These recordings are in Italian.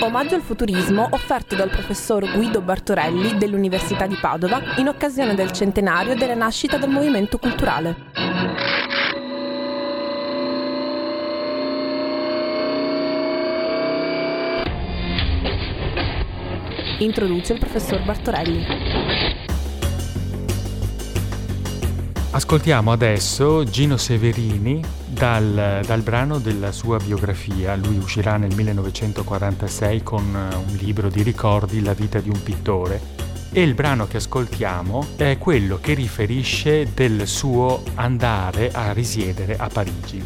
Omaggio al futurismo offerto dal professor Guido Bartorelli dell'Università di Padova in occasione del centenario della nascita del movimento culturale. Introduce il professor Bartorelli. Ascoltiamo adesso Gino Severini dal brano della sua biografia. Lui uscirà nel 1946 con un libro di ricordi, La vita di un pittore, e il brano che ascoltiamo è quello che riferisce del suo andare a risiedere a Parigi.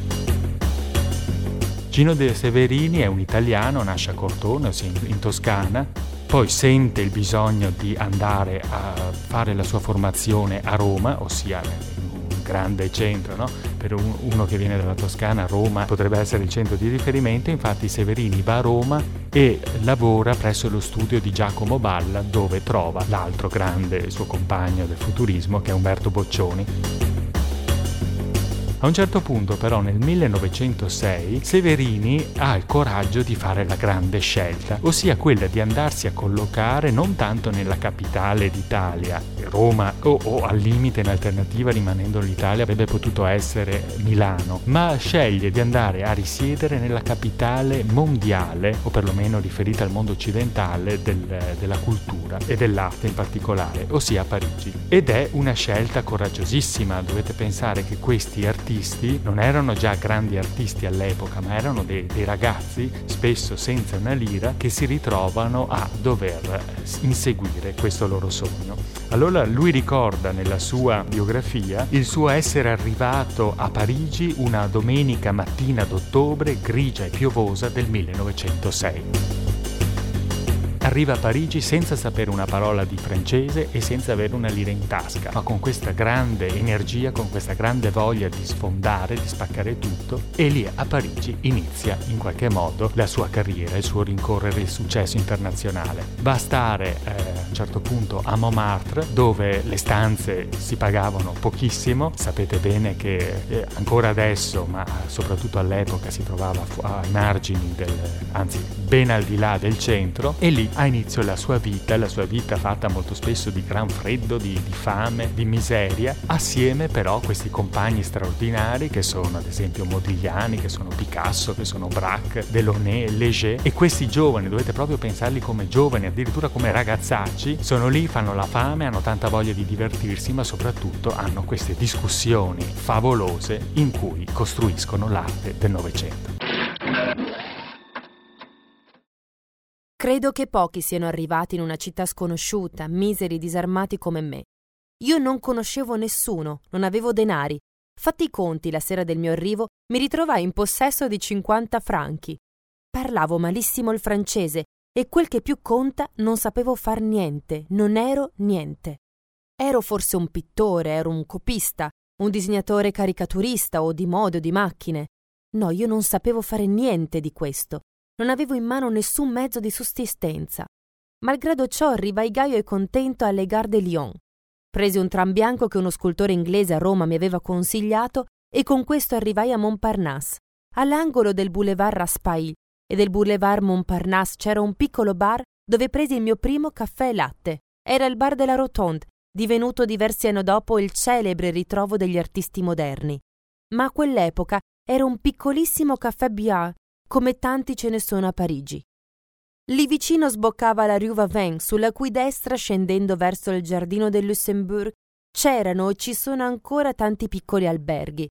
Gino De Severini è un italiano, nasce a Cortona, in Toscana, poi sente il bisogno di andare a fare la sua formazione a Roma, ossia un grande centro, no? Per uno che viene dalla Toscana, Roma potrebbe essere il centro di riferimento. Infatti Severini va a Roma e lavora presso lo studio di Giacomo Balla, dove trova l'altro grande suo compagno del futurismo, che è Umberto Boccioni. A un certo punto però nel 1906 Severini ha il coraggio di fare la grande scelta, ossia quella di andarsi a collocare non tanto nella capitale d'Italia, Roma, o al limite in alternativa rimanendo l'Italia avrebbe potuto essere Milano, ma sceglie di andare a risiedere nella capitale mondiale, o perlomeno riferita al mondo occidentale, della cultura e dell'arte in particolare, ossia Parigi. Ed è una scelta coraggiosissima. Dovete pensare che questi artisti non erano già grandi artisti all'epoca, ma erano dei ragazzi, spesso senza una lira, che si ritrovano a dover inseguire questo loro sogno. Allora lui ricorda nella sua biografia il suo essere arrivato a Parigi una domenica mattina d'ottobre grigia e piovosa del 1906. Arriva a Parigi senza sapere una parola di francese e senza avere una lira in tasca, ma con questa grande energia, con questa grande voglia di sfondare, di spaccare tutto, e lì a Parigi inizia in qualche modo la sua carriera, il suo rincorrere il successo internazionale. Va a stare a un certo punto a Montmartre, dove le stanze si pagavano pochissimo. Sapete bene che ancora adesso, ma soprattutto all'epoca, si trovava ai margini anzi ben al di là del centro, e lì ha inizio la sua vita fatta molto spesso di gran freddo, di fame, di miseria, assieme però a questi compagni straordinari che sono ad esempio Modigliani, che sono Picasso, che sono Braque, Delaunay, Léger, e questi giovani, dovete proprio pensarli come giovani, addirittura come ragazzacci, sono lì, fanno la fame, hanno tanta voglia di divertirsi, ma soprattutto hanno queste discussioni favolose in cui costruiscono l'arte del Novecento. Credo che pochi siano arrivati in una città sconosciuta, miseri, disarmati come me. Io non conoscevo nessuno, non avevo denari. Fatti i conti, la sera del mio arrivo, mi ritrovai in possesso di 50 franchi. Parlavo malissimo il francese e quel che più conta, non sapevo far niente, non ero niente. Ero forse un pittore, ero un copista, un disegnatore caricaturista o di mode o di macchine. No, io non sapevo fare niente di questo. Non avevo in mano nessun mezzo di sussistenza. Malgrado ciò arrivai gaio e contento alle Gare de Lyon. Presi un tram bianco che uno scultore inglese a Roma mi aveva consigliato e con questo arrivai a Montparnasse. All'angolo del boulevard Raspail e del boulevard Montparnasse c'era un piccolo bar dove presi il mio primo caffè e latte. Era il bar della Rotonde, divenuto diversi anni dopo il celebre ritrovo degli artisti moderni. Ma a quell'epoca era un piccolissimo caffè Biard, come tanti ce ne sono a Parigi. Lì vicino sboccava la Rue Vavin, sulla cui destra, scendendo verso il giardino del Luxembourg, c'erano e ci sono ancora tanti piccoli alberghi.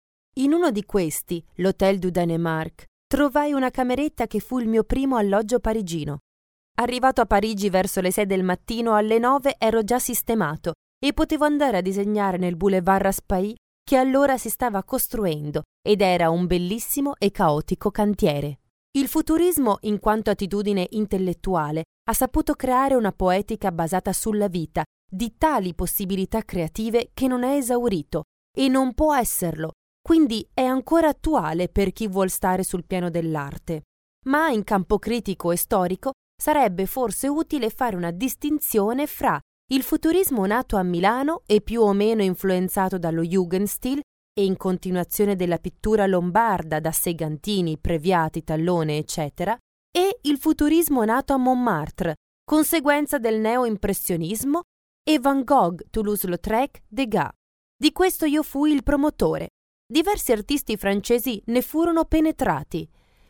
In uno di questi, l'Hôtel du Danemark, trovai una cameretta che fu il mio primo alloggio parigino. Arrivato a Parigi verso le 6 del mattino, alle 9 ero già sistemato e potevo andare a disegnare nel boulevard Raspail, che allora si stava costruendo ed era un bellissimo e caotico cantiere. Il futurismo, in quanto attitudine intellettuale, ha saputo creare una poetica basata sulla vita, di tali possibilità creative che non è esaurito e non può esserlo, quindi è ancora attuale per chi vuol stare sul piano dell'arte. Ma in campo critico e storico sarebbe forse utile fare una distinzione fra il futurismo nato a Milano e più o meno influenzato dallo Jugendstil e in continuazione della pittura lombarda da Segantini, Previati, Tallone, eccetera, e il futurismo nato a Montmartre, conseguenza del neo-impressionismo, e Van Gogh, Toulouse-Lautrec, Degas. Di questo io fui il promotore. Diversi artisti francesi ne furono penetrati.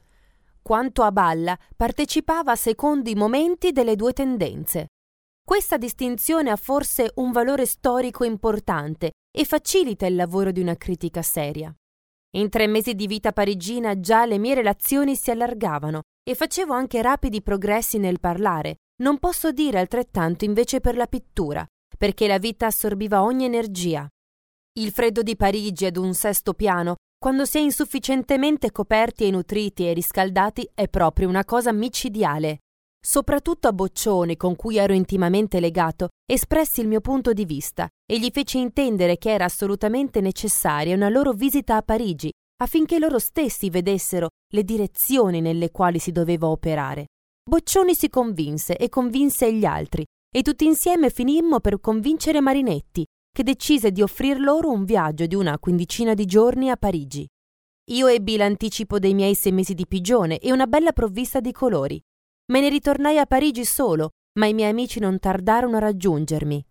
Quanto a Balla, partecipava a secondi momenti delle due tendenze. Questa distinzione ha forse un valore storico importante e facilita il lavoro di una critica seria. In 3 mesi di vita parigina già le mie relazioni si allargavano e facevo anche rapidi progressi nel parlare. Non posso dire altrettanto invece per la pittura, perché la vita assorbiva ogni energia. Il freddo di Parigi ad un 6° piano, quando si è insufficientemente coperti e nutriti e riscaldati, è proprio una cosa micidiale. Soprattutto a Boccioni, con cui ero intimamente legato, espressi il mio punto di vista e gli feci intendere che era assolutamente necessaria una loro visita a Parigi, affinché loro stessi vedessero le direzioni nelle quali si doveva operare. Boccioni si convinse e convinse gli altri, e tutti insieme finimmo per convincere Marinetti, che decise di offrir loro un viaggio di una 15 di giorni a Parigi. Io ebbi l'anticipo dei miei 6 mesi di pigione e una bella provvista di colori. Me ne ritornai a Parigi solo, ma i miei amici non tardarono a raggiungermi.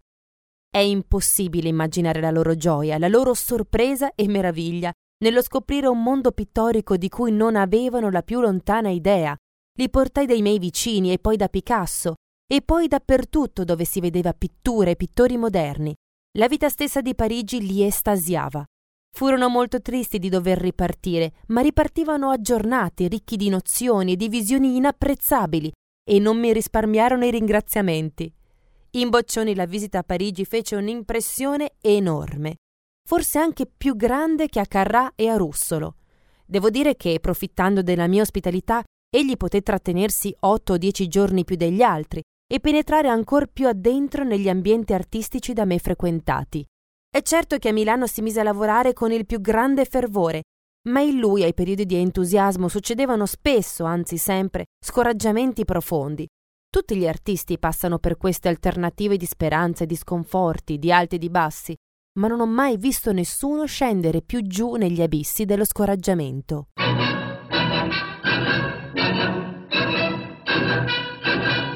È impossibile immaginare la loro gioia, la loro sorpresa e meraviglia nello scoprire un mondo pittorico di cui non avevano la più lontana idea. Li portai dai miei vicini e poi da Picasso, e poi dappertutto dove si vedeva pittura e pittori moderni. La vita stessa di Parigi li estasiava. Furono molto tristi di dover ripartire, ma ripartivano aggiornati, ricchi di nozioni e di visioni inapprezzabili, e non mi risparmiarono i ringraziamenti. In Boccioni la visita a Parigi fece un'impressione enorme, forse anche più grande che a Carrà e a Russolo. Devo dire che, profittando della mia ospitalità, egli poté trattenersi 8 o 10 giorni più degli altri e penetrare ancor più addentro negli ambienti artistici da me frequentati. È certo che a Milano si mise a lavorare con il più grande fervore, ma in lui ai periodi di entusiasmo succedevano spesso, anzi sempre, scoraggiamenti profondi. Tutti gli artisti passano per queste alternative di speranze e di sconforti, di alti e di bassi, ma non ho mai visto nessuno scendere più giù negli abissi dello scoraggiamento.